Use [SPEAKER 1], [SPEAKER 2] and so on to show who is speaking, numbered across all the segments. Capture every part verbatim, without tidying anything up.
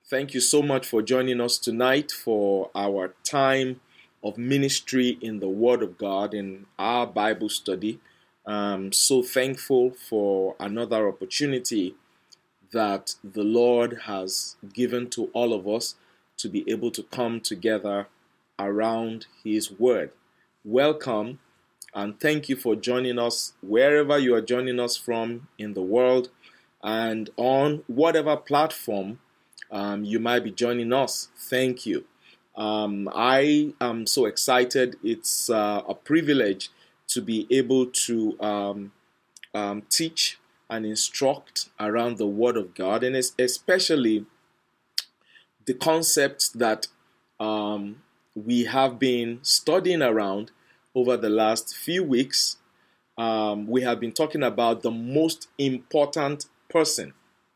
[SPEAKER 1] Thank you so much for joining us tonight for our time of ministry in the Word of God in our Bible study. I'm so thankful for another opportunity that the Lord has given to all of us to be able to come together around His Word. Welcome and thank you for joining us wherever you are joining us from in the world and on whatever platform um, you might be joining us. Thank you. Um, I am so excited. It's uh, a privilege to be able to um, um, teach and instruct around the Word of God, and especially the concepts that um, we have been studying around over the last few weeks. Um, we have been talking about the most important person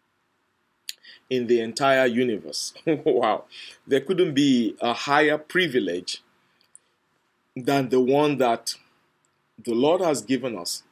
[SPEAKER 1] in the entire universe. Wow. There couldn't be a higher privilege than the one that the Lord has given us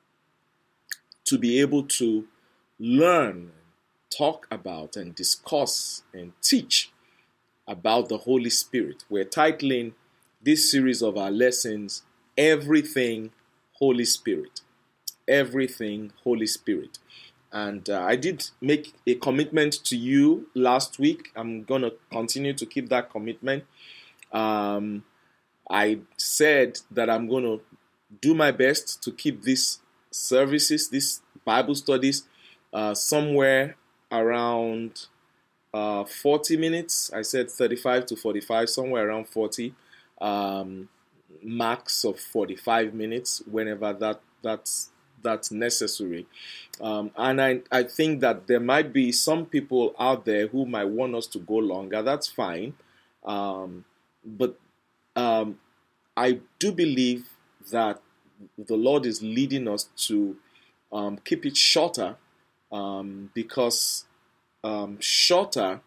[SPEAKER 1] to be able to learn, talk about, and discuss and teach about the Holy Spirit. We're titling this series of our lessons, Everything Holy Spirit. Everything Holy Spirit. And uh, I did make a commitment to you last week. I'm going to continue to keep that commitment. Um, I said that I'm going to do my best to keep these services, these Bible studies, uh, somewhere around uh, forty minutes. I said thirty-five to forty-five, somewhere around forty. Um, max of forty-five minutes whenever that that's that's necessary. Um, and I, I think that there might be some people out there who might want us to go longer. That's fine. Um, but um, I do believe that the Lord is leading us to um, keep it shorter um, because um, shorter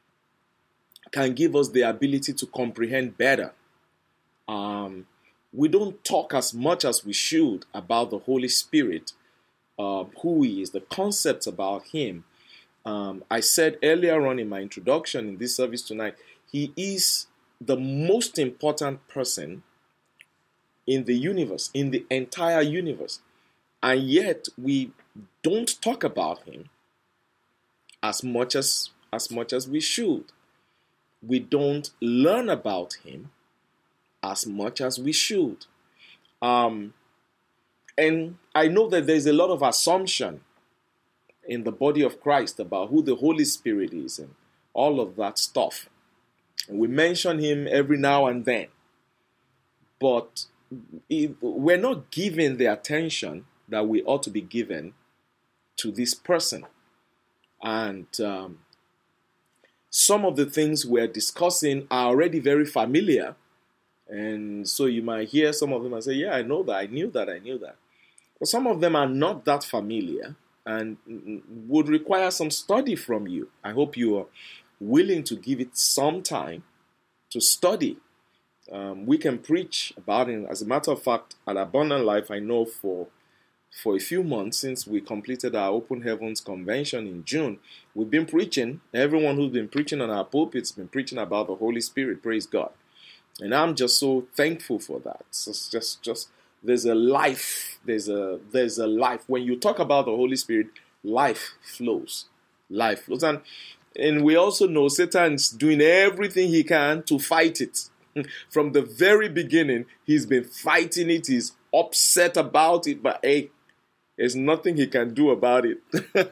[SPEAKER 1] can give us the ability to comprehend better. Um, we don't talk as much as we should about the Holy Spirit, uh, who He is, the concepts about Him. Um, I said earlier on in my introduction in this service tonight, He is the most important person in the universe, in the entire universe. And yet we don't talk about Him as much as, as much as we should. We don't learn about Him as much as we should. Um, and I know that there's a lot of assumption in the body of Christ about who the Holy Spirit is and all of that stuff. We mention Him every now and then, but we're not giving the attention that we ought to be given to this person. And um, some of the things we're discussing are already very familiar. And so you might hear some of them and say, yeah, I know that, I knew that, I knew that. But some of them are not that familiar and would require some study from you. I hope you are willing to give it some time to study. Um, we can preach about it. As a matter of fact, at Abundant Life, I know for for a few months since we completed our Open Heavens Convention in June, we've been preaching. Everyone who's been preaching on our pulpits has been preaching about the Holy Spirit. Praise God. And I'm just so thankful for that. So it's just, just there's a life. There's a there's a life. When you talk about the Holy Spirit, life flows. Life flows. And, and we also know Satan's doing everything he can to fight it. From the very beginning, he's been fighting it. He's upset about it. But hey, there's nothing he can do about it.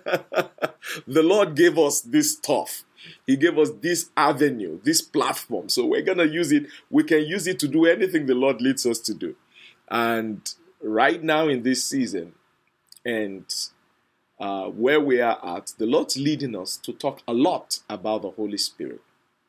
[SPEAKER 1] The Lord gave us this stuff. He gave us this avenue, this platform. So we're going to use it. We can use it to do anything the Lord leads us to do. And right now in this season and uh, where we are at, the Lord's leading us to talk a lot about the Holy Spirit.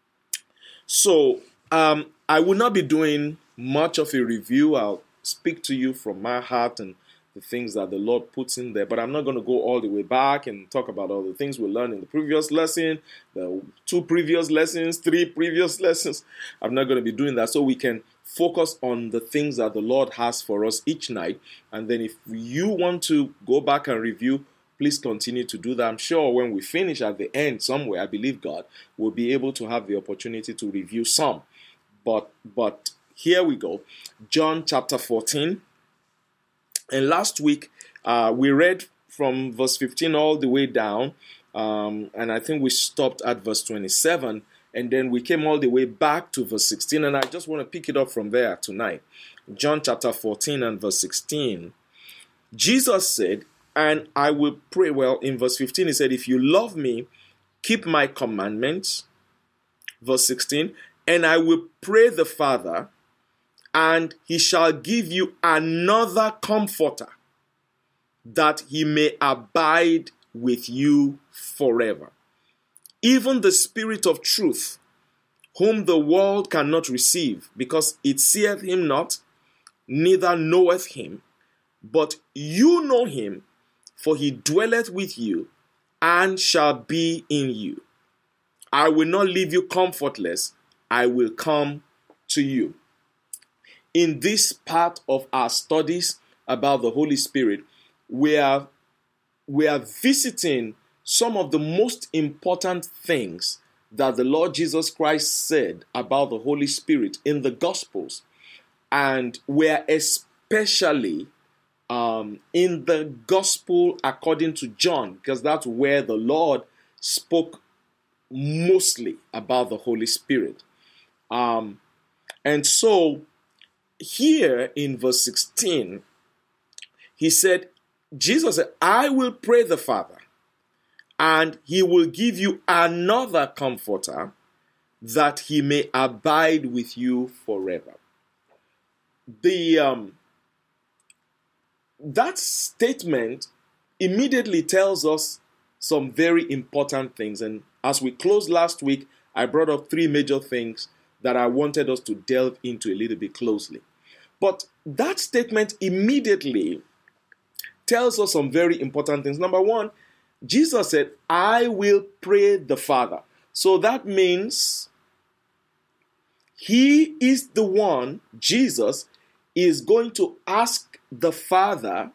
[SPEAKER 1] So um, I will not be doing much of a review. I'll speak to you from my heart and the things that the Lord puts in there. But I'm not going to go all the way back and talk about all the things we learned in the previous lesson, the two previous lessons, three previous lessons. I'm not going to be doing that, so we can focus on the things that the Lord has for us each night. And then if you want to go back and review, please continue to do that. I'm sure when we finish at the end somewhere, I believe God will be able to have the opportunity to review some. But, but here we go. John chapter fourteen. And last week, uh, we read from verse fifteen all the way down. Um, and I think we stopped at verse twenty-seven. And then we came all the way back to verse sixteen. And I just want to pick it up from there tonight. John chapter fourteen and verse sixteen. Jesus said, and I will pray. Well, in verse fifteen, he said, if you love me, keep my commandments. Verse sixteen, and I will pray the Father, and he shall give you another comforter, that he may abide with you forever. Even the Spirit of truth, whom the world cannot receive, because it seeth him not, neither knoweth him. But you know him, for he dwelleth with you, and shall be in you. I will not leave you comfortless, I will come to you. In this part of our studies about the Holy Spirit, we are, we are visiting some of the most important things that the Lord Jesus Christ said about the Holy Spirit in the Gospels. And we are especially um, in the Gospel according to John, because that's where the Lord spoke mostly about the Holy Spirit. Um, and so here in verse sixteen, he said, Jesus said, I will pray the Father, and he will give you another comforter, that he may abide with you forever. The um, that statement immediately tells us some very important things. And as we closed last week, I brought up three major things that I wanted us to delve into a little bit closely. But that statement immediately tells us some very important things. Number one, Jesus said, I will pray the Father. So that means he is the one, Jesus, is going to ask the Father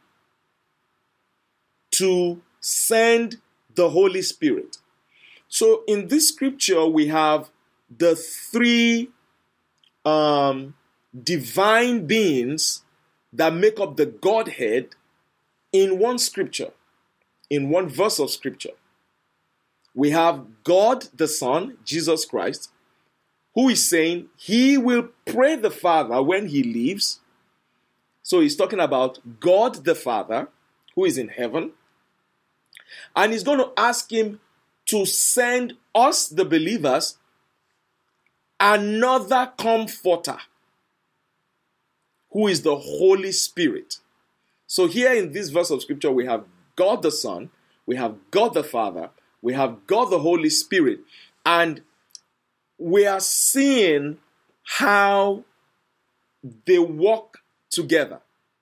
[SPEAKER 1] to send the Holy Spirit. So in this scripture, we have the three um, divine beings that make up the Godhead in one scripture, in one verse of scripture. We have God the Son, Jesus Christ, who is saying he will pray the Father when he leaves. So he's talking about God the Father, who is in heaven. And he's going to ask him to send us, the believers, another comforter, who is the Holy Spirit. So here in this verse of scripture, we have God the Son, we have God the Father, we have God the Holy Spirit, and we are seeing how they work together.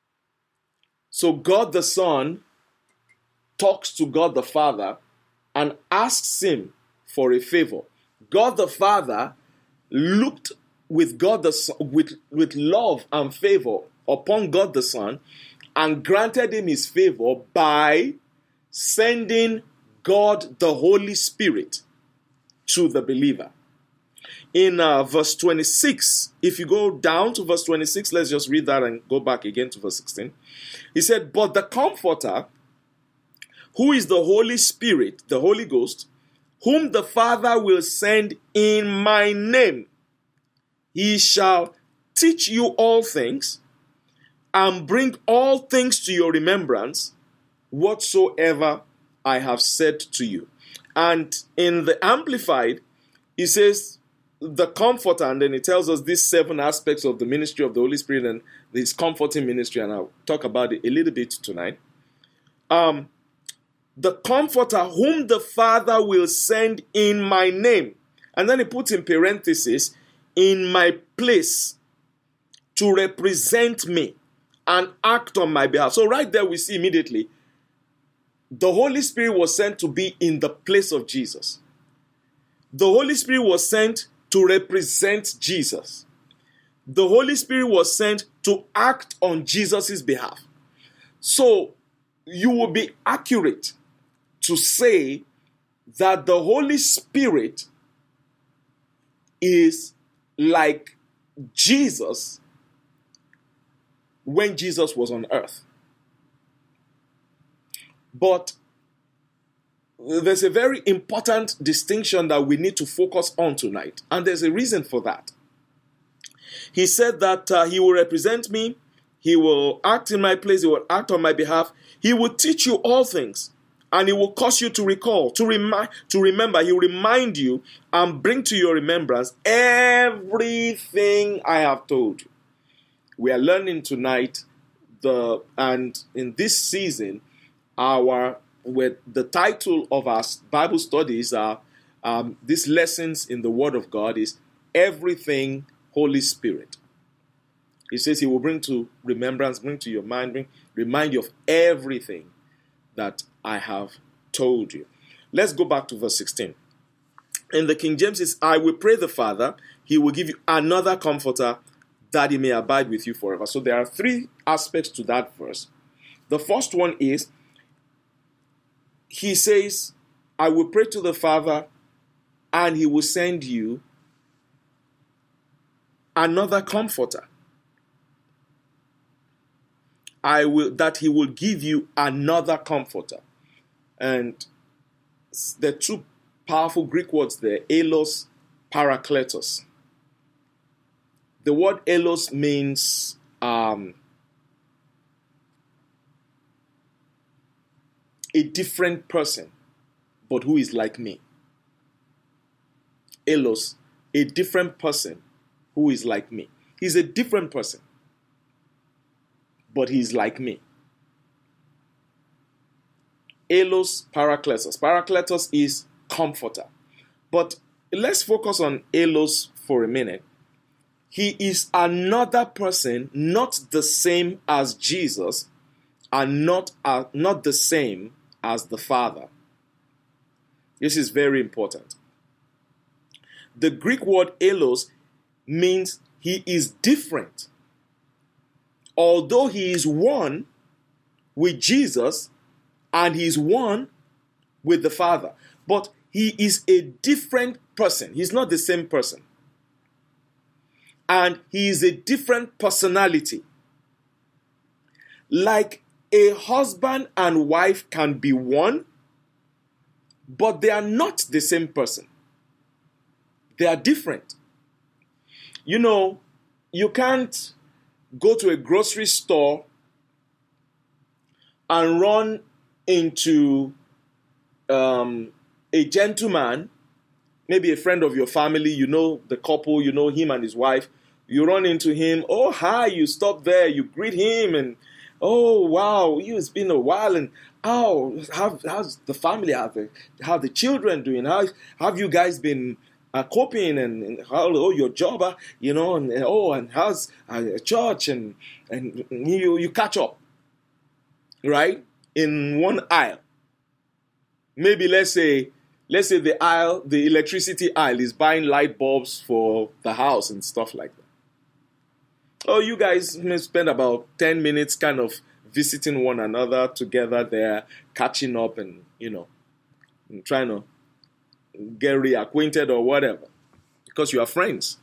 [SPEAKER 1] So God the Son talks to God the Father and asks him for a favor. God the Father looked with God the Son, with, with love and favor upon God the Son, and granted him his favor by sending God the Holy Spirit to the believer. In uh, verse twenty-six, if you go down to verse twenty-six, let's just read that and go back again to verse sixteen. He said, but the Comforter, who is the Holy Spirit, the Holy Ghost, whom the Father will send in my name, he shall teach you all things and bring all things to your remembrance, whatsoever I have said to you. And in the Amplified, he says, the Comforter, and then it tells us these seven aspects of the ministry of the Holy Spirit and this comforting ministry, and I'll talk about it a little bit tonight. Um, the Comforter whom the Father will send in my name. And then he puts in parenthesis, in my place, to represent me and act on my behalf. So right there we see immediately, the Holy Spirit was sent to be in the place of Jesus. The Holy Spirit was sent to represent Jesus. The Holy Spirit was sent to act on Jesus' behalf. So you will be accurate to say that the Holy Spirit is like Jesus when Jesus was on earth. But there's a very important distinction that we need to focus on tonight, and there's a reason for that. He said that uh, he will represent me, he will act in my place, he will act on my behalf, he will teach you all things, and he will cause you to recall, to remind, to remember. He will remind you and bring to your remembrance everything I have told you. We are learning tonight, the and in this season, our with the title of our Bible studies are um, these lessons in the Word of God is Everything Holy Spirit. He says he will bring to remembrance, bring to your mind, bring, remind you of everything that I have told you. Let's go back to verse sixteen. In the King James, it says, I will pray the Father, he will give you another comforter that he may abide with you forever. So there are three aspects to that verse. The first one is, he says, I will pray to the Father and he will send you another comforter. I will, that he will give you another comforter. And the two powerful Greek words there, elos, parakletos. The word elos means um, a different person, but who is like me. Elos, a different person who is like me. He's a different person, but he's like me. Elos, parakletos. Parakletos is comforter. But let's focus on Elos for a minute. He is another person, not the same as Jesus, and not, uh, not the same as the Father. This is very important. The Greek word elos means he is different. Although he is one with Jesus and he is one with the Father, but he is a different person. He's not the same person. And he is a different personality. Like a husband and wife can be one, but they are not the same person. They are different. You know, you can't go to a grocery store and run into um, a gentleman, maybe a friend of your family, you know the couple, you know him and his wife. You run into him, oh, hi, you stop there, you greet him, and oh, wow, it's been a while, and oh, how, how's the family, how the, how the children doing, how, how have you guys been uh, coping, and, and how, oh, your job, uh, you know, and, and oh, and how's uh, church, and, and you, you catch up, right, in one aisle. Maybe let's say, let's say the aisle, the electricity aisle is buying light bulbs for the house and stuff like that. Oh, you guys may spend about ten minutes kind of visiting one another together there, catching up and, you know, and trying to get reacquainted or whatever, because you are friends.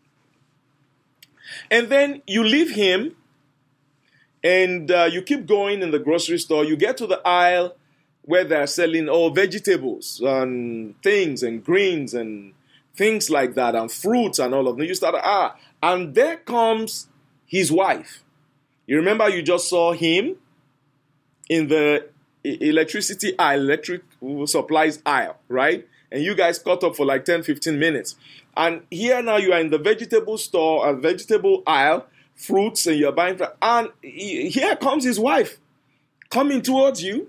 [SPEAKER 1] And then you leave him and uh, you keep going in the grocery store. You get to the aisle where they're selling all oh, vegetables and things and greens and things like that and fruits and all of them. You start, ah, and there comes his wife. You remember you just saw him in the electricity aisle, electric supplies aisle, right? And you guys caught up for like ten, fifteen minutes. And here now you are in the vegetable store, a vegetable aisle, fruits, and you're buying, and here comes his wife coming towards you.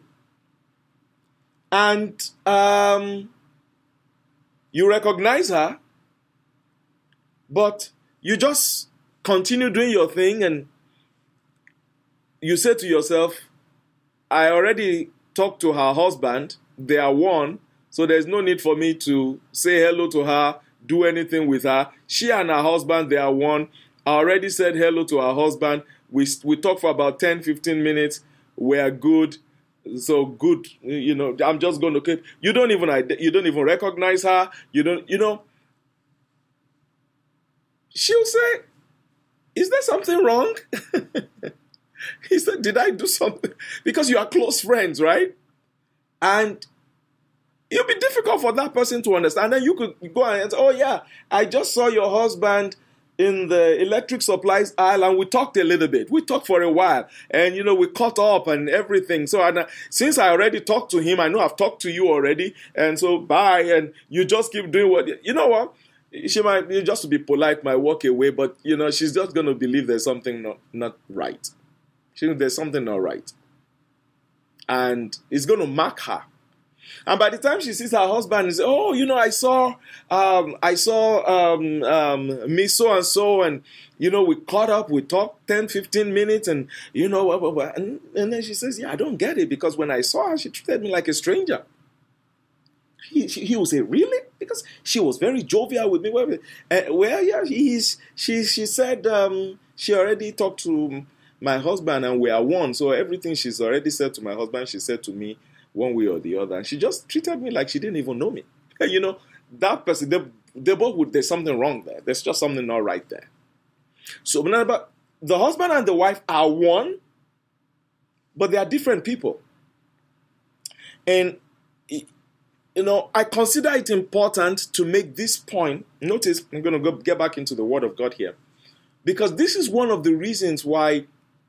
[SPEAKER 1] And um, you recognize her, but you just continue doing your thing, and you say to yourself, I already talked to her husband, they are one, so there's no need for me to say hello to her, do anything with her. She and her husband, they are one. I already said hello to her husband. We, we talked for about ten, fifteen minutes. We are good. So good, you know, I'm just going to keep, you don't even, you don't even recognize her. You don't, you know, she'll say, is there something wrong? He said, did I do something? Because you are close friends, right? And it'll be difficult for that person to understand. And then you could go and say, oh yeah, I just saw your husband in the electric supplies aisle and we talked a little bit. We talked for a while and, you know, we caught up and everything. So and, uh, since I already talked to him, I know I've talked to you already. And so bye. And you just keep doing what, you know what? She might, just to be polite, might walk away, but, you know, she's just going to believe there's something not, not right. She knows there's something not right. And it's going to mark her. And by the time she sees her husband, she says, oh, you know, I saw, um, I saw um, um, me so and so, and, you know, we caught up, we talked ten, fifteen minutes, and, you know, blah, blah, blah. And, and then she says, yeah, I don't get it, because when I saw her, she treated me like a stranger. He, she, he will say, really? Because she was very jovial with me. Well, uh, well yeah, he's, she, she said um, she already talked to my husband, and we are one, so everything she's already said to my husband, she said to me, one way or the other. And she just treated me like she didn't even know me. You know, that person, they, they both would, there's something wrong there. There's just something not right there. So but the husband and the wife are one, but they are different people. And, you know, I consider it important to make this point. Notice, I'm going to go get back into the Word of God here. Because this is one of the reasons why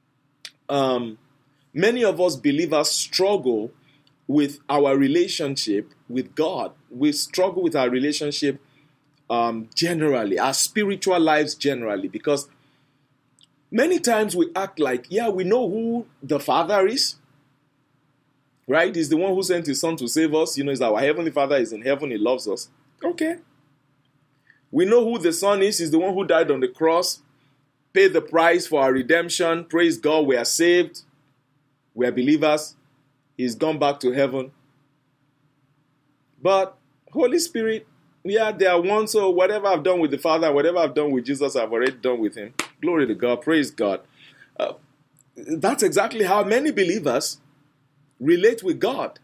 [SPEAKER 1] um, many of us believers struggle with our relationship with God. We struggle with our relationship um, generally, our spiritual lives generally, because many times we act like, yeah, we know who the Father is, right? He's the one who sent his Son to save us. You know, he's our Heavenly Father, is in heaven, he loves us. Okay. We know who the Son is. He's the one who died on the cross, paid the price for our redemption. Praise God, we are saved. We are believers. He's gone back to heaven. But Holy Spirit, yeah, they are one. So whatever I've done with the Father, whatever I've done with Jesus, I've already done with him. Glory to God. Praise God. Uh, that's exactly how many believers relate with God.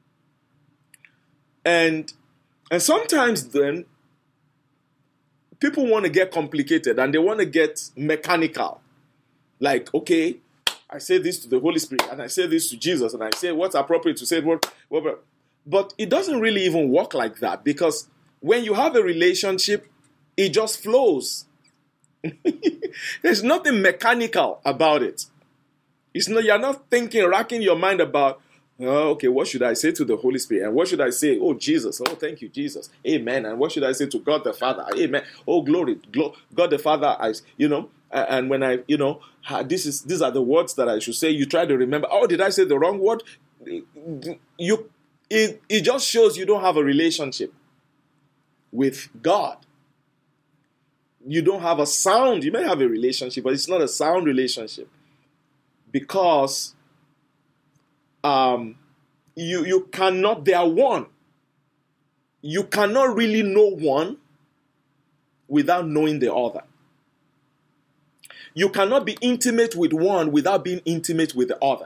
[SPEAKER 1] And, and sometimes then, people want to get complicated and they want to get mechanical. Like, okay, I say this to the Holy Spirit, and I say this to Jesus, and I say what's appropriate to say. What, what, but it doesn't really even work like that, because when you have a relationship, it just flows. There's nothing mechanical about it. It's not, you're not thinking, racking your mind about, oh, okay, what should I say to the Holy Spirit? And what should I say? Oh, Jesus. Oh, thank you, Jesus. Amen. And what should I say to God the Father? Amen. Oh, glory. Glo- God the Father, I, you know, and when I, you know, this is these are the words that I should say. You try to remember. Oh, did I say the wrong word? You, it, it just shows you don't have a relationship with God. You don't have a sound. You may have a relationship, but it's not a sound relationship, because um, you you cannot. They are one. You cannot really know one without knowing the other. You cannot be intimate with one without being intimate with the other.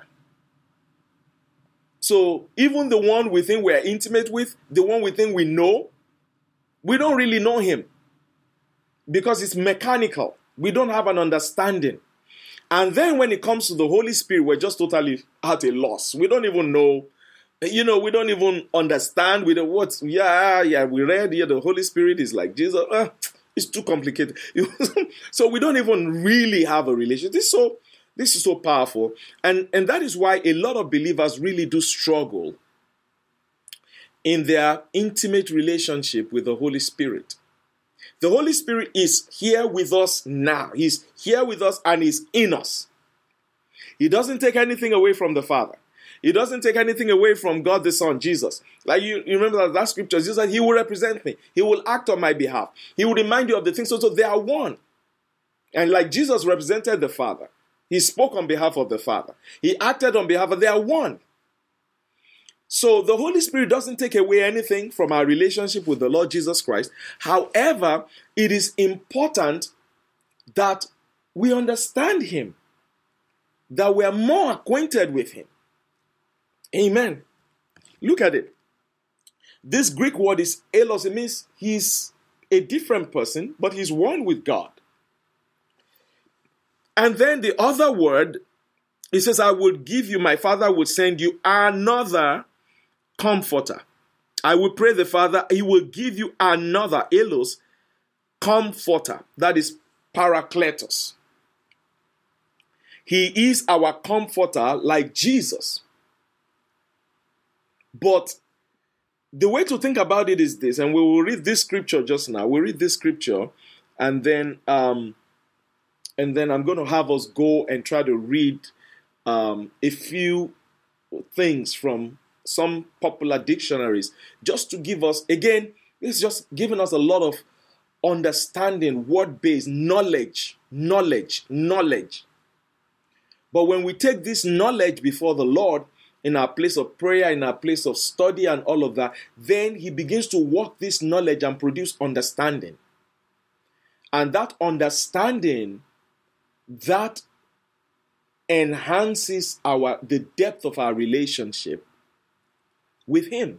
[SPEAKER 1] So even the one we think we're intimate with, the one we think we know, we don't really know him, because it's mechanical. We don't have an understanding. And then when it comes to the Holy Spirit, we're just totally at a loss. We don't even know, you know, we don't even understand with the words. Yeah, yeah, we read here the Holy Spirit is like Jesus. Uh, It's too complicated. So we don't even really have a relationship. This is so, this is so powerful. And, and that is why a lot of believers really do struggle in their intimate relationship with the Holy Spirit. The Holy Spirit is here with us now. He's here with us and he's in us. He doesn't take anything away from the Father. He doesn't take anything away from God the Son, Jesus. Like you, you remember that, that scripture, Jesus said, he will represent me. He will act on my behalf. He will remind you of the things. So, so they are one. And like Jesus represented the Father, he spoke on behalf of the Father. He acted on behalf of, they are one. So the Holy Spirit doesn't take away anything from our relationship with the Lord Jesus Christ. However, it is important that we understand him, that we are more acquainted with him. Amen. Look at it. This Greek word is elos. It means he's a different person, but he's one with God. And then the other word, it says, I will give you, my Father will send you another comforter. I will pray the Father, he will give you another, elos, comforter. That is Parakletos. He is our comforter like Jesus. But the way to think about it is this, and we will read this scripture just now. We'll read this scripture, and then um, and then I'm going to have us go and try to read um, a few things from some popular dictionaries, just to give us, again, it's just giving us a lot of understanding, word-based knowledge, knowledge, knowledge. But when we take this knowledge before the Lord, in our place of prayer, in our place of study and all of that, then he begins to work this knowledge and produce understanding. And that understanding, that enhances our the depth of our relationship with him.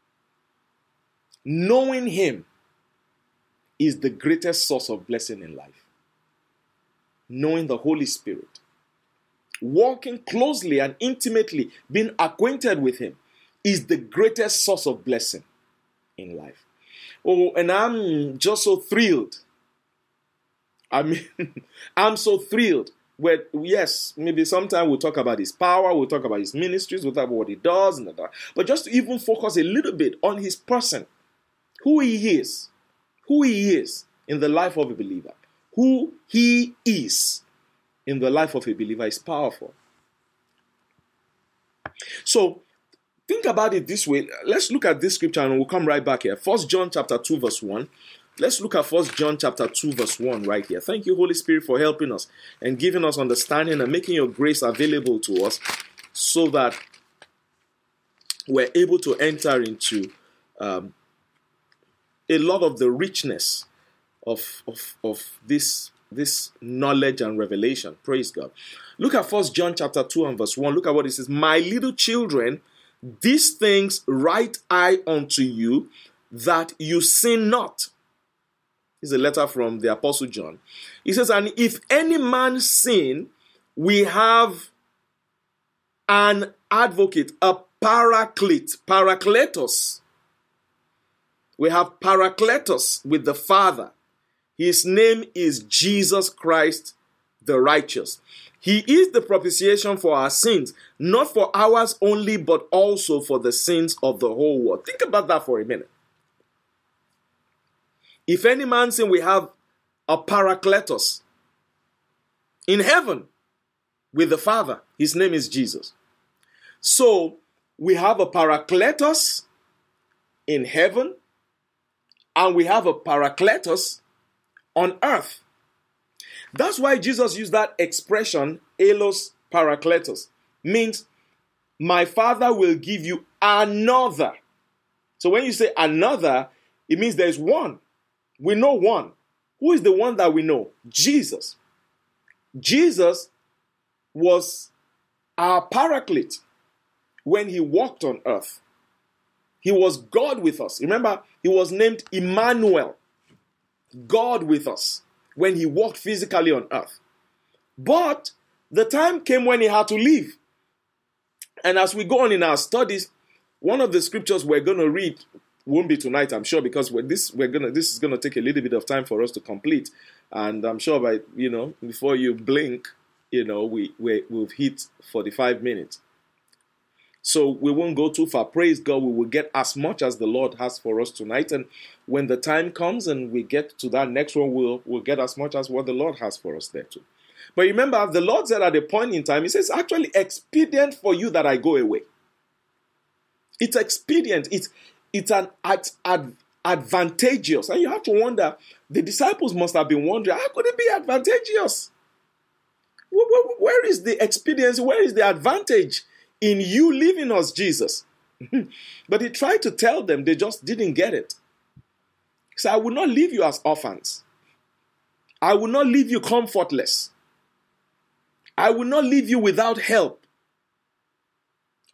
[SPEAKER 1] Knowing him is the greatest source of blessing in life. Knowing the Holy Spirit. Walking closely and intimately, being acquainted with him, is the greatest source of blessing in life. Oh, and I'm just so thrilled. I mean, I'm so thrilled. Where, yes, maybe sometime we'll talk about his power, we'll talk about his ministries, we'll talk about what he does, and that. But just to even focus a little bit on his person, who he is, who he is in the life of a believer, who he is in the life of a believer is powerful. So, think about it this way. Let's look at this scripture and we'll come right back here. First John chapter two verse one. Let's look at First John chapter two verse one right here. Thank you, Holy Spirit, for helping us and giving us understanding and making your grace available to us so that we're able to enter into um, a lot of the richness of, of, of this This knowledge and revelation. Praise God. Look at First John chapter two and verse one. Look at what it says. My little children, these things write I unto you, that you sin not. This is a letter from the Apostle John. He says, and if any man sin, we have an advocate, a paraclete, parakletos. We have parakletos with the Father. His name is Jesus Christ the righteous. He is the propitiation for our sins, not for ours only, but also for the sins of the whole world. Think about that for a minute. If any man sin, we have a parakletos in heaven with the Father. His name is Jesus. So we have a parakletos in heaven, and we have a parakletos on earth. That's why Jesus used that expression, elos parakletos, means my Father will give you another. So when you say another, it means there's one. We know one. Who is the one that we know? Jesus. Jesus was our paraclete when he walked on earth. He was God with us. Remember, he was named Emmanuel. God with us when he walked physically on earth. But the time came when he had to leave. And as we go on in our studies, one of the scriptures we're going to read won't be tonight, I'm sure, because we're this we're gonna this is gonna take a little bit of time for us to complete. And I'm sure by you know before you blink, you know we, we we've hit forty-five minutes. So we won't go too far. Praise God, we will get as much as the Lord has for us tonight. And when the time comes and we get to that next one, we'll, we'll get as much as what the Lord has for us there too. But remember, the Lord said at a point in time, he says, actually expedient for you that I go away. It's expedient. It's, it's an ad, ad, advantageous. And you have to wonder, the disciples must have been wondering, how could it be advantageous? Where, where, where is the expediency? Where is the advantage in you leaving us, Jesus? But he tried to tell them, they just didn't get it. He said, I will not leave you as orphans. I will not leave you comfortless. I will not leave you without help.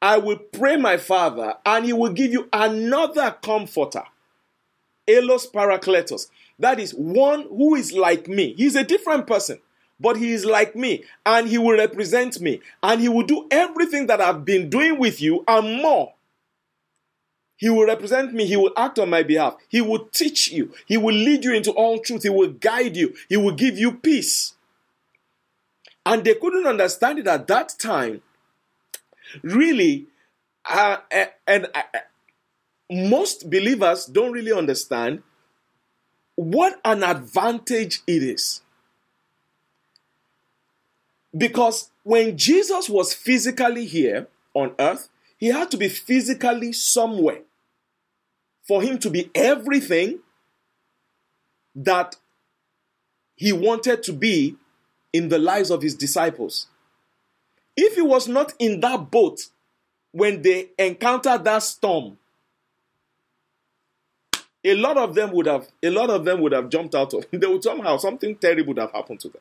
[SPEAKER 1] I will pray my Father, and he will give you another comforter. Elos Parakletos. That is one who is like me. He's a different person, but he is like me, and he will represent me, and he will do everything that I've been doing with you and more. He will represent me. He will act on my behalf. He will teach you. He will lead you into all truth. He will guide you. He will give you peace. And they couldn't understand it at that time. Really, uh, and uh, most believers don't really understand what an advantage it is. Because when Jesus was physically here on earth, he had to be physically somewhere for him to be everything that he wanted to be in the lives of his disciples. If he was not in that boat when they encountered that storm, a lot of them would have, a lot of them would have jumped out of. They would somehow, something terrible would have happened to them.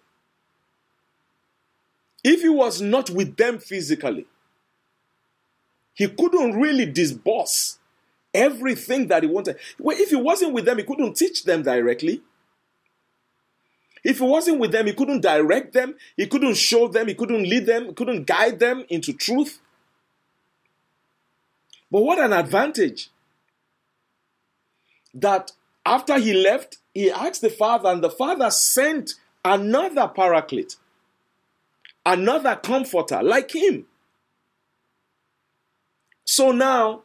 [SPEAKER 1] If he was not with them physically, he couldn't really disburse everything that he wanted. Well, if he wasn't with them, he couldn't teach them directly. If he wasn't with them, he couldn't direct them. He couldn't show them. He couldn't lead them. He couldn't guide them into truth. But what an advantage that after he left, he asked the Father, and the Father sent another paraclete, another comforter like him. So now,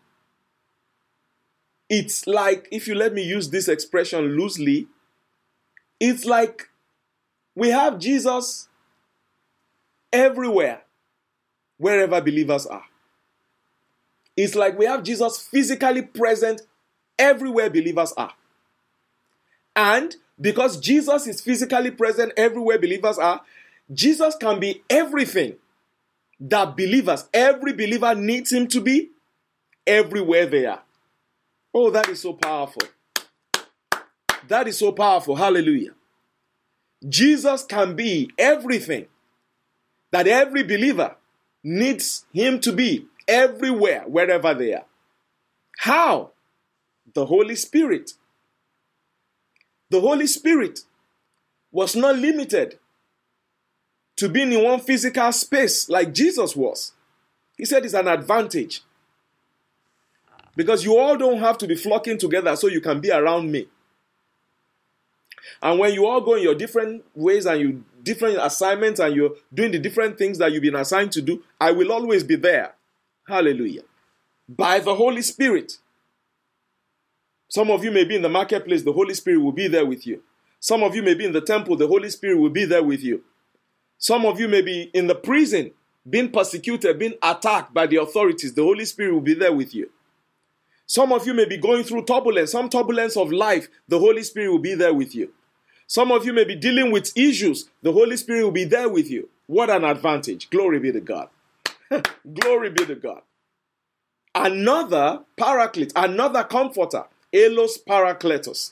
[SPEAKER 1] it's like, if you let me use this expression loosely, it's like we have Jesus everywhere, wherever believers are. It's like we have Jesus physically present everywhere believers are. And because Jesus is physically present everywhere believers are, Jesus can be everything that believers, every believer needs him to be everywhere they are. Oh, that is so powerful. That is so powerful. Hallelujah. Jesus can be everything that every believer needs him to be everywhere, wherever they are. How? The Holy Spirit. The Holy Spirit was not limited to being in one physical space like Jesus was. He said it's an advantage. Because you all don't have to be flocking together so you can be around me. And when you all go in your different ways and you different assignments and you're doing the different things that you've been assigned to do, I will always be there. Hallelujah. By the Holy Spirit. Some of you may be in the marketplace, the Holy Spirit will be there with you. Some of you may be in the temple, the Holy Spirit will be there with you. Some of you may be in the prison, being persecuted, being attacked by the authorities, the Holy Spirit will be there with you. Some of you may be going through turbulence, some turbulence of life, the Holy Spirit will be there with you. Some of you may be dealing with issues, the Holy Spirit will be there with you. What an advantage. Glory be to God. Glory be to God. Another paraclete, another comforter, Elos Parakletos.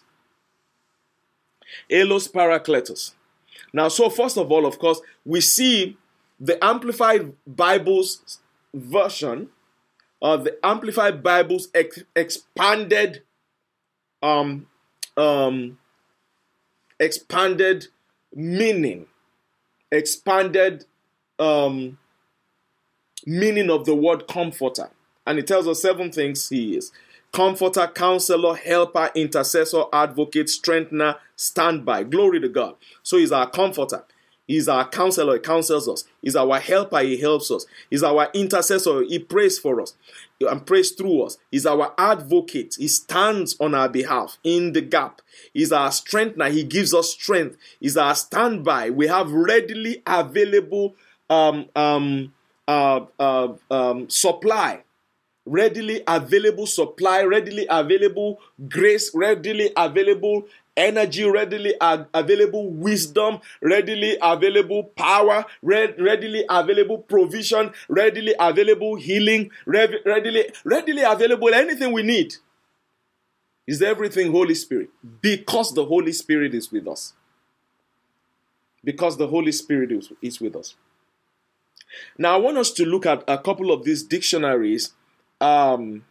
[SPEAKER 1] Elos Parakletos. Now, so first of all, of course, we see the Amplified Bible's version, uh, the Amplified Bible's ex- expanded, um, um, expanded meaning, expanded um, meaning of the word comforter. And it tells us seven things he is. Comforter, counselor, helper, intercessor, advocate, strengthener, standby. Glory to God. So he's our comforter. He's our counselor. He counsels us. He's our helper. He helps us. He's our intercessor. He prays for us and prays through us. He's our advocate. He stands on our behalf in the gap. He's our strengthener. He gives us strength. He's our standby. We have readily available um, um, uh, uh, um, supply. Readily available supply, readily available grace, readily available energy, readily av- available wisdom, readily available power, red, readily available provision, readily available healing, re- readily, readily available anything we need. Is everything Holy Spirit. Because the Holy Spirit is with us. Because the Holy Spirit is, is with us. Now, I want us to look at a couple of these dictionaries. Um,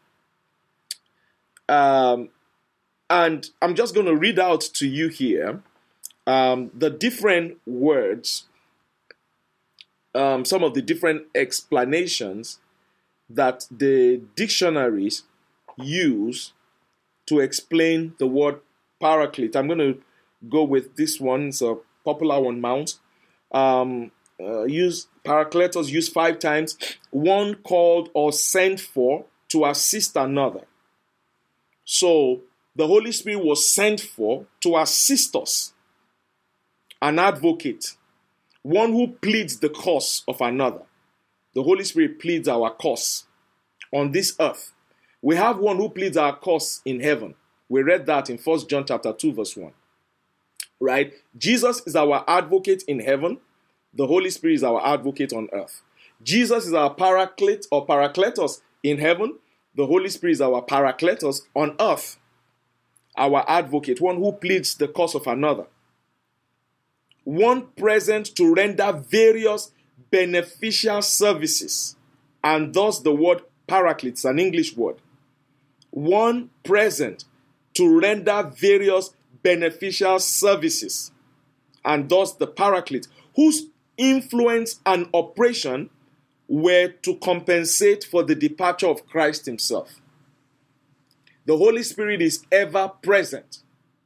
[SPEAKER 1] um, and I'm just going to read out to you here um, the different words, um, some of the different explanations that the dictionaries use to explain the word paraclete. I'm going to go with this one. It's a popular one, Mount. Um, uh, use parakletos used five times. One called or sent for to assist another. So the Holy Spirit was sent for to assist us. An advocate. One who pleads the cause of another. The Holy Spirit pleads our cause on this earth. We have one who pleads our cause in heaven. We read that in First John chapter two, verse one. Right? Jesus is our advocate in heaven. The Holy Spirit is our advocate on earth. Jesus is our paraclete or parakletos in heaven. The Holy Spirit is our parakletos on earth. Our advocate, one who pleads the cause of another. One present to render various beneficial services. And thus the word paraclete is an English word. One present to render various beneficial services. And thus the paraclete, whose influence and operation were to compensate for the departure of Christ himself. The Holy Spirit is ever present.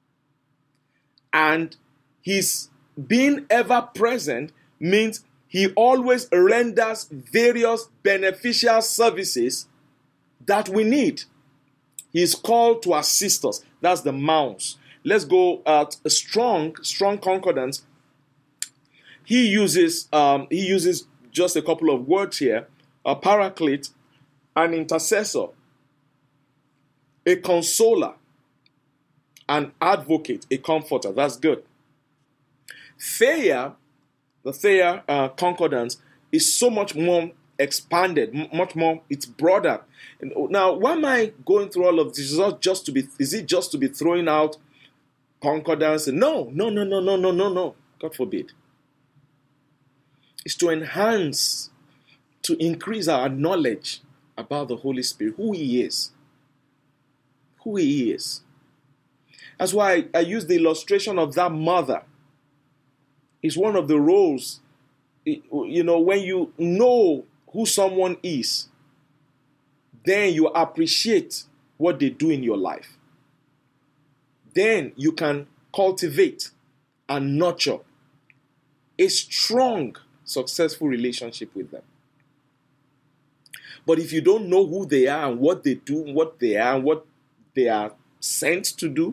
[SPEAKER 1] And his being ever present means he always renders various beneficial services that we need. He is called to assist us. That's the mounts. Let's go at a strong, strong concordance. He uses, um, he uses just a couple of words here: a paraclete, an intercessor, a consoler, an advocate, a comforter. That's good. Thayer, the Thayer uh, concordance is so much more expanded, m- much more. It's broader. And now, why am I going through all of this? Is it just to be? Is it just to be throwing out concordance? No, no, no, no, no, no, no, no. God forbid. It's to enhance, to increase our knowledge about the Holy Spirit, who He is, who He is. That's why I use the illustration of that mother. It's one of the roles, you know, when you know who someone is, then you appreciate what they do in your life. Then you can cultivate and nurture a strong, successful relationship with them. But if you don't know who they are and what they do, what they are, and what they are sent to do,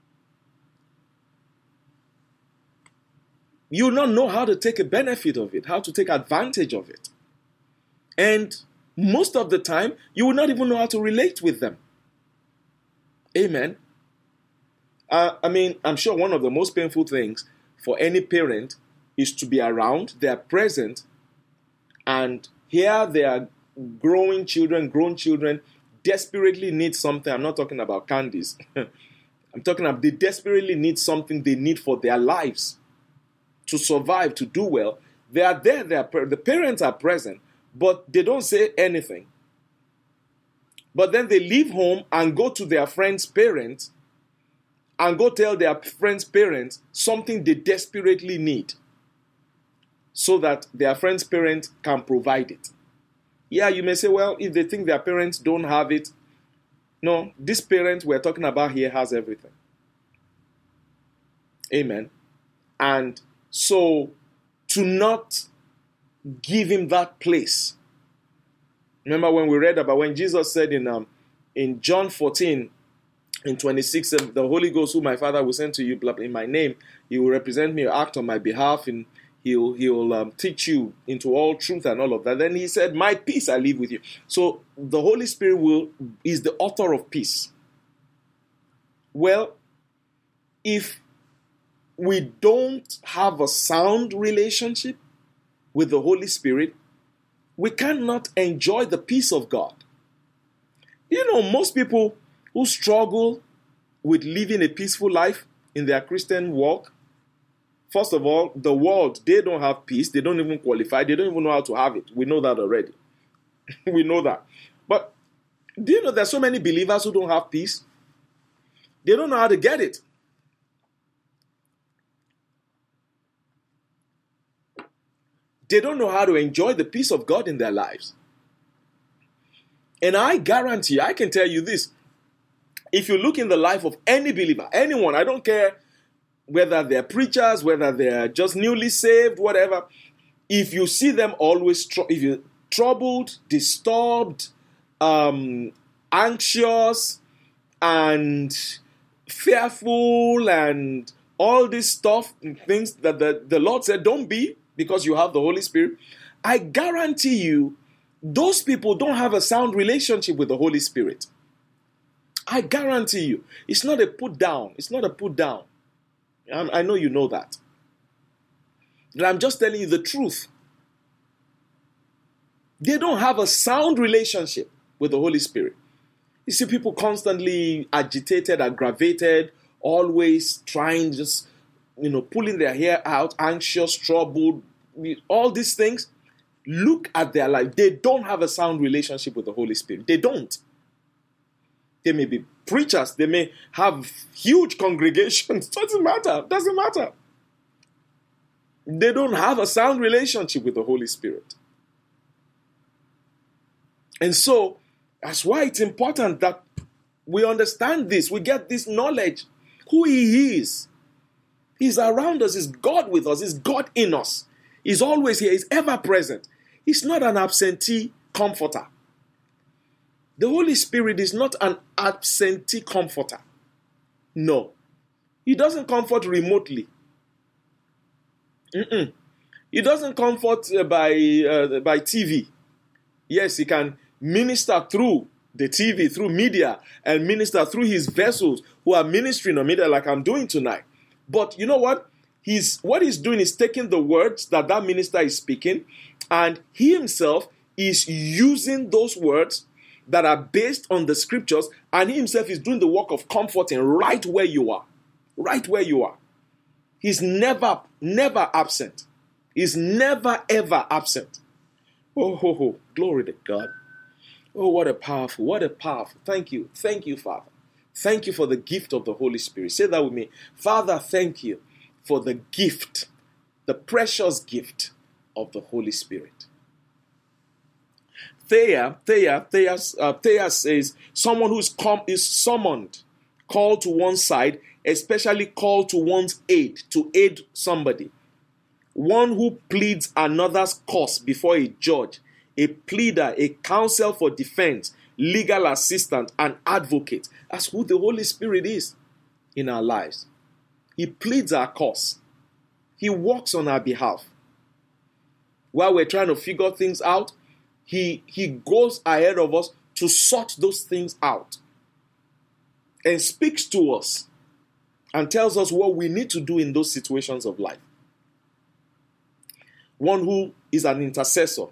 [SPEAKER 1] you will not know how to take a benefit of it, how to take advantage of it. And most of the time, you will not even know how to relate with them. Amen. Uh, I mean, I'm sure one of the most painful things for any parent is to be around, they are present, and here they are growing children, grown children, desperately need something. I'm not talking about candies. I'm talking about they desperately need something they need for their lives. To survive, to do well. They are there, they are, the parents are present, but they don't say anything. But then they leave home and go to their friend's parents and go tell their friend's parents something they desperately need so that their friend's parent can provide it. Yeah, you may say, well, if they think their parents don't have it, no, this parent we're talking about here has everything. Amen. And so, to not give him that place. Remember when we read about when Jesus said in um, in John fourteen, in twenty-six, the Holy Ghost, who my Father will send to you in my name, He will represent me or act on my behalf, and He'll He'll um, teach you into all truth and all of that. Then He said, "My peace I leave with you." So the Holy Spirit will is the author of peace. Well, if we don't have a sound relationship with the Holy Spirit, we cannot enjoy the peace of God. You know, most people who struggle with living a peaceful life in their Christian walk First of all, the world, they don't have peace. They don't even qualify. They don't even know how to have it. We know that already. We know that. But do you know there's so many believers who don't have peace? They don't know how to get it. They don't know how to enjoy the peace of God in their lives. And I guarantee, I can tell you this, if you look in the life of any believer, anyone, I don't care whether they're preachers, whether they're just newly saved, whatever, if you see them always, tr- if you're troubled, disturbed, um, anxious, and fearful, and all this stuff, and things that the, the Lord said, don't be, because you have the Holy Spirit, I guarantee you, those people don't have a sound relationship with the Holy Spirit. I guarantee you. It's not a put down. It's not a put down. I, I know you know that. But I'm just telling you the truth. They don't have a sound relationship with the Holy Spirit. You see people constantly agitated, aggravated, always trying, just, you know, pulling their hair out, anxious, troubled, all these things. Look at their life. They don't have a sound relationship with the Holy Spirit. They don't. They may be preachers. They may have huge congregations. Doesn't matter. Doesn't matter. They don't have a sound relationship with the Holy Spirit. And so, that's why it's important that we understand this. We get this knowledge. Who He is. He's around us. He's God with us. He's God in us. He's always here. He's ever present. He's not an absentee comforter. The Holy Spirit is not an absentee comforter. No. He doesn't comfort remotely. Mm-mm. He doesn't comfort uh, by, uh, by T V. Yes, He can minister through the T V, through media, and minister through His vessels who are ministering on media like I'm doing tonight. But you know what? He's, what He's doing is taking the words that that minister is speaking, and He Himself is using those words that are based on the scriptures, and He Himself is doing the work of comforting right where you are. Right where you are. He's never, never absent. He's never, ever absent. Oh, ho, ho. Glory to God. Oh, what a powerful, what a powerful. Thank you. Thank you, Father. Thank you for the gift of the Holy Spirit. Say that with me. Father, thank you for the gift, the precious gift of the Holy Spirit. Thea, Thea, Thea, uh, Thea says, someone who is, com- is summoned, called to one side, especially called to one's aid, to aid somebody. One who pleads another's cause before a judge, a pleader, a counsel for defense, legal assistant, an advocate. That's who the Holy Spirit is in our lives. He pleads our cause. He works on our behalf. While we're trying to figure things out, He, he goes ahead of us to sort those things out and speaks to us and tells us what we need to do in those situations of life. One who is an intercessor.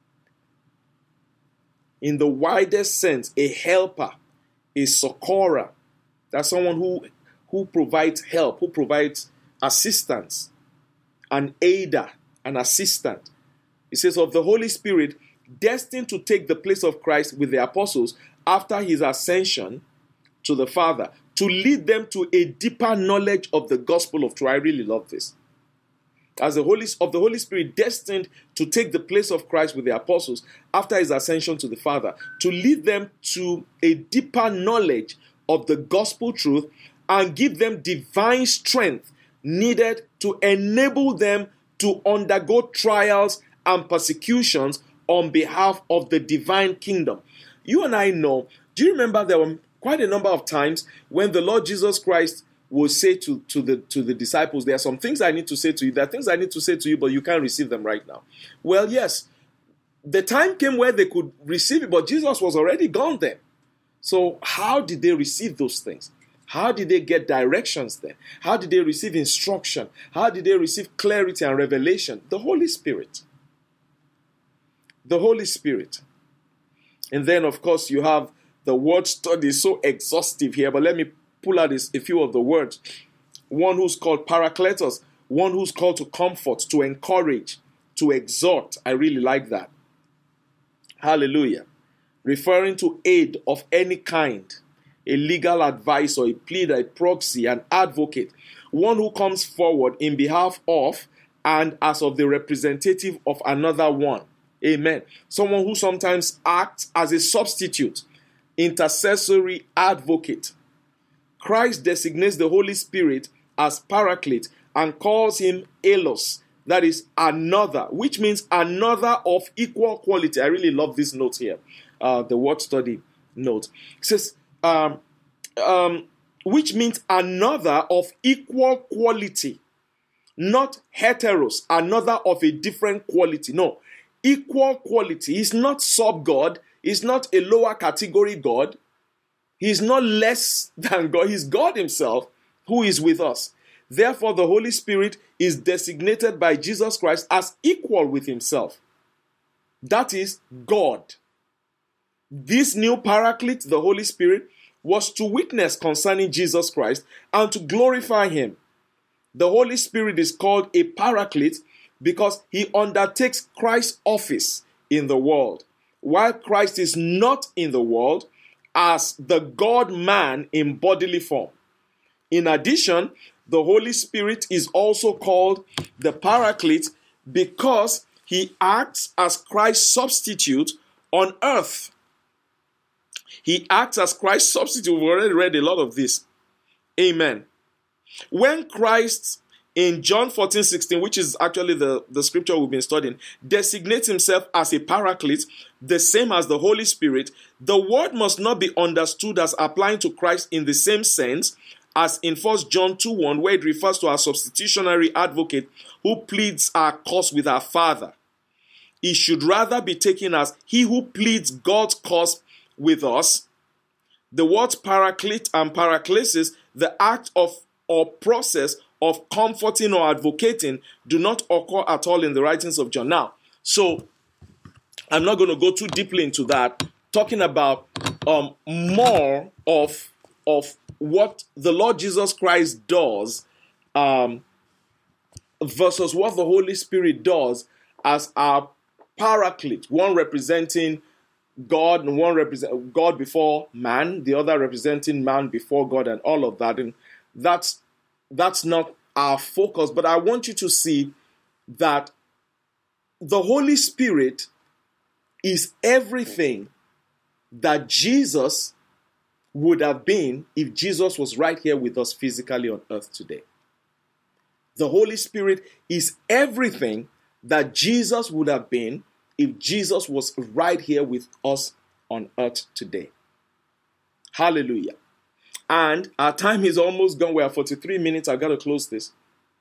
[SPEAKER 1] In the widest sense, a helper, a succorer. That's someone who, who provides help, who provides assistance, an aider, an assistant. It says of the Holy Spirit, destined to take the place of Christ with the apostles after His ascension to the Father, to lead them to a deeper knowledge of the gospel of truth. I really love this. As the Holy of the Holy Spirit destined to take the place of Christ with the apostles after His ascension to the Father, to lead them to a deeper knowledge of the gospel truth and give them divine strength needed to enable them to undergo trials and persecutions on behalf of the divine kingdom. You and I know, do you remember there were quite a number of times when the Lord Jesus Christ would say to, to, the, to the disciples, there are some things I need to say to you, there are things I need to say to you, but you can't receive them right now. Well, yes, the time came where they could receive it, but Jesus was already gone then. So how did they receive those things? How did they get directions then? How did they receive instruction? How did they receive clarity and revelation? The Holy Spirit. The Holy Spirit. And then, of course, you have the word study, so exhaustive here, but let me pull out this, a few of the words. One who's called Parakletos, one who's called to comfort, to encourage, to exhort. I really like that. Hallelujah. Referring to aid of any kind, a legal advisor, a pleader, a proxy, an advocate, one who comes forward in behalf of and as of the representative of another one. Amen. Someone who sometimes acts as a substitute, intercessory advocate. Christ designates the Holy Spirit as Paraclete and calls him Elos, that is another, which means another of equal quality. I really love this note here, uh, the word study note. It says, um, um, which means another of equal quality, not heteros, another of a different quality. No, equal quality. He's not sub-God. He's not a lower category God. He's not less than God. He's God himself who is with us. Therefore, the Holy Spirit is designated by Jesus Christ as equal with himself. That is God. This new Paraclete, the Holy Spirit, was to witness concerning Jesus Christ and to glorify him. The Holy Spirit is called a Paraclete because he undertakes Christ's office in the world, while Christ is not in the world as the God-man in bodily form. In addition, the Holy Spirit is also called the Paraclete because he acts as Christ's substitute on earth. He acts as Christ's substitute. We've already read a lot of this. Amen. When Christ, in John fourteen sixteen, which is actually the, the scripture we've been studying, designates himself as a Paraclete, the same as the Holy Spirit, the word must not be understood as applying to Christ in the same sense as in First John two one, where it refers to our substitutionary advocate who pleads our cause with our Father. It should rather be taken as he who pleads God's cause with us. The words Paraclete and Paraklesis, the act of or process of comforting or advocating, do not occur at all in the writings of John. Now, so I'm not going to go too deeply into that, talking about um, more of, of what the Lord Jesus Christ does um, versus what the Holy Spirit does as our Paraclete, one representing God and one represent God before man, the other representing man before God, and all of that. And that's that's not our focus, but I want you to see that the Holy Spirit is everything that Jesus would have been if Jesus was right here with us physically on earth today. The Holy Spirit is everything that Jesus would have been if Jesus was right here with us on earth today. Hallelujah. And our time is almost gone. We are forty-three minutes. I've got to close this.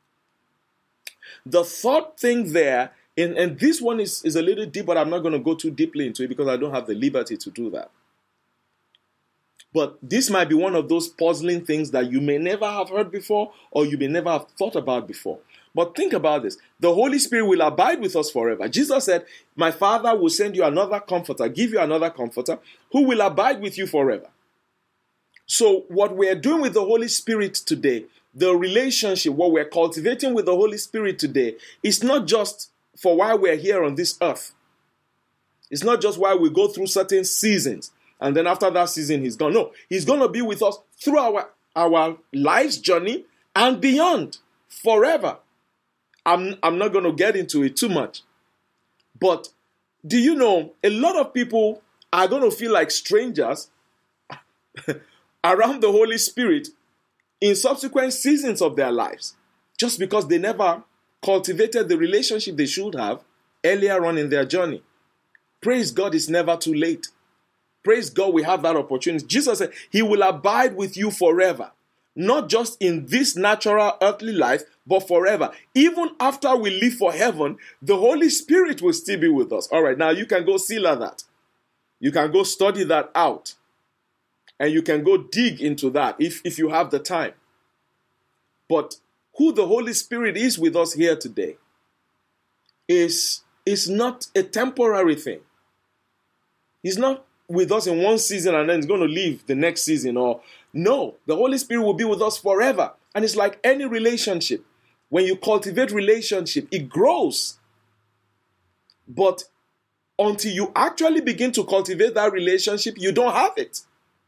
[SPEAKER 1] The third thing there, and, and this one is, is a little deep, but I'm not going to go too deeply into it because I don't have the liberty to do that. But this might be one of those puzzling things that you may never have heard before or you may never have thought about before. But think about this. The Holy Spirit will abide with us forever. Jesus said, my Father will send you another comforter, give you another comforter, who will abide with you forever. So what we're doing with the Holy Spirit today, the relationship, what we're cultivating with the Holy Spirit today, is not just for while we're here on this earth. It's not just while we go through certain seasons, and then after that season, he's gone. No, he's going to be with us through our, our life's journey and beyond, forever. I'm, I'm not going to get into it too much. But do you know, a lot of people are going to feel like strangers around the Holy Spirit in subsequent seasons of their lives, just because they never cultivated the relationship they should have earlier on in their journey. Praise God, it's never too late. Praise God, we have that opportunity. Jesus said, he will abide with you forever. Not just in this natural earthly life, but forever. Even after we leave for heaven, the Holy Spirit will still be with us. All right, now you can go seal that. You can go study that out. And you can go dig into that if, if you have the time. But who the Holy Spirit is with us here today is, is not a temporary thing. He's not with us in one season and then he's going to leave the next season. Or no, the Holy Spirit will be with us forever. And it's like any relationship. When you cultivate relationship, it grows. But until you actually begin to cultivate that relationship, you don't have it.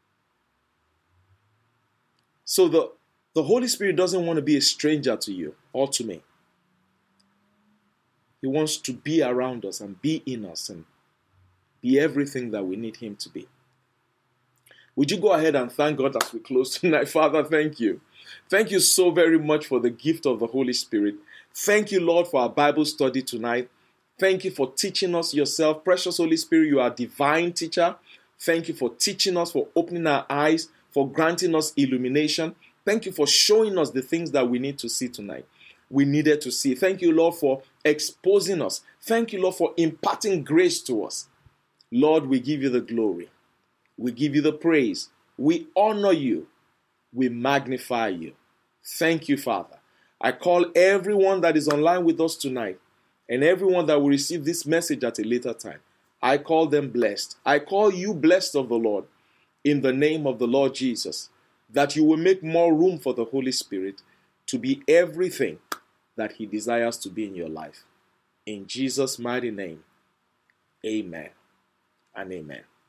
[SPEAKER 1] So the, the Holy Spirit doesn't want to be a stranger to you or to me. He wants to be around us and be in us and be everything that we need him to be. Would you go ahead and thank God as we close tonight? Father, thank you. Thank you so very much for the gift of the Holy Spirit. Thank you, Lord, for our Bible study tonight. Thank you for teaching us yourself. Precious Holy Spirit, you are a divine teacher. Thank you for teaching us, for opening our eyes, for granting us illumination. Thank you for showing us the things that we need to see tonight. We needed to see. Thank you, Lord, for exposing us. Thank you, Lord, for imparting grace to us. Lord, we give you the glory. We give you the praise. We honor you. We magnify you. Thank you, Father. I call everyone that is online with us tonight and everyone that will receive this message at a later time. I call them blessed. I call you blessed of the Lord in the name of the Lord Jesus, that you will make more room for the Holy Spirit to be everything that he desires to be in your life. In Jesus' mighty name, amen and amen.